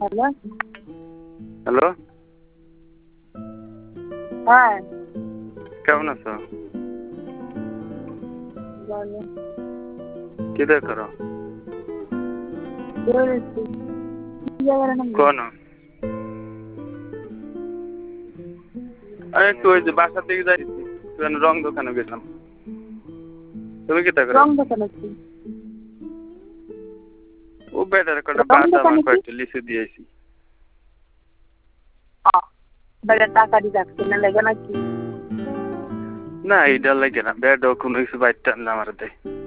Hello. Hello, হ্যাঁ, কেমন আছো? বলো। কি দিয়ে করো? বেরোচ্ছি। কি জায়গার নাম? কোন? আরে একটু ওই যে বাসার দিকে যাইছি, একটু রং দোকানে গেছিলাম। তুমি কি তা করো? রং দোকানে কি? ও বেটার কটা রং বাদাম আর দোকানে কি? কয়েকটা লিচু দিয়েছি। বেটা টাকা দিয়ে রাখছে না লেগে নাকি? না এইটা লাগে না, বেড কোনো কিছু বাইরটা না আমার দেয়।